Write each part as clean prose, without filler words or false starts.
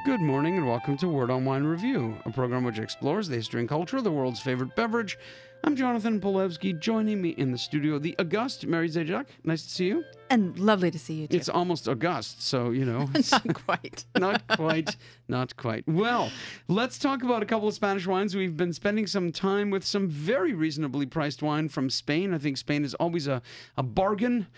Good morning and welcome to Word on Wine Review, a program which explores the history and culture of the world's favorite beverage. I'm Jonathan Polewski. Joining me in the studio, the august Mary Zajac. Nice to see you. And lovely to see you, too. It's almost August, so, you know. Not quite. Not quite. Well, let's talk about a couple of Spanish wines. We've been spending some time with some very reasonably priced wine from Spain. I think Spain is always a bargain,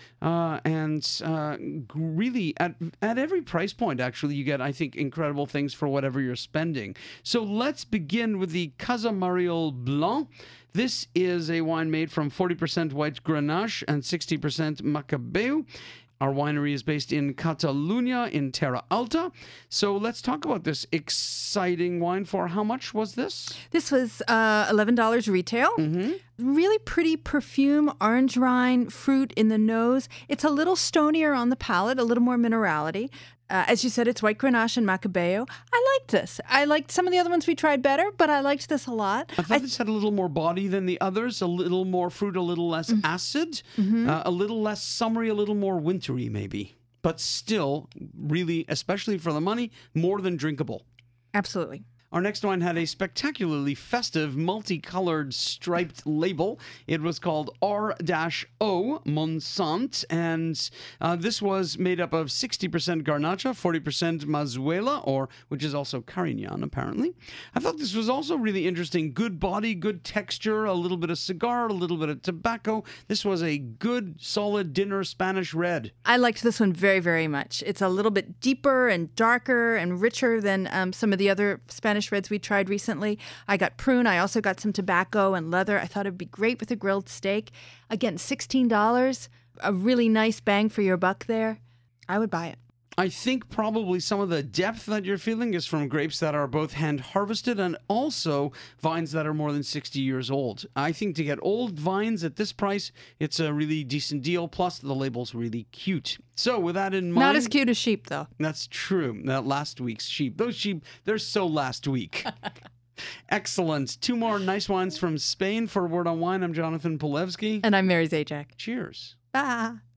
and really at every price point, actually, you get, I think, incredible things for whatever you're spending. So let's begin with the Casa Mariel Blanc. This is a wine made from 40% white Grenache and 60% Macabeu. Our winery is based in Catalunya in Terra Alta. So let's talk about this exciting wine. For how much was this? This was $11 retail. Mm-hmm. Really pretty perfume, orange rind, fruit in the nose. It's a little stonier on the palate, a little more minerality. As you said, it's white Grenache and Macabeo. I liked this. I liked some of the other ones we tried better, but I liked this a lot. I thought this had a little more body than the others, a little more fruit, a little less acid, a little less summery, a little more wintry maybe. But still, really, especially for the money, more than drinkable. Absolutely. Our next wine had a spectacularly festive, multicolored, striped label. It was called R-O Monsant, and this was made up of 60% Garnacha, 40% Mazuela, which is also Carignan, apparently. I thought this was also really interesting. Good body, good texture, a little bit of cigar, a little bit of tobacco. This was a good, solid dinner Spanish red. I liked this one very, very much. It's a little bit deeper and darker and richer than some of the other Spanish reds we tried recently. I got prune. I also got some tobacco and leather. I thought it'd be great with a grilled steak. Again, $16, a really nice bang for your buck there. I would buy it. I think probably some of the depth that you're feeling is from grapes that are both hand harvested and also vines that are more than 60 years old. I think to get old vines at this price, it's a really decent deal. Plus, the label's really cute. So with that in mind... Not as cute as sheep, though. That's true. That last week's sheep. Those sheep, they're so last week. Excellent. Two more nice wines from Spain for Word on Wine. I'm Jonathan Polewski. And I'm Mary Zajac. Cheers. Bye.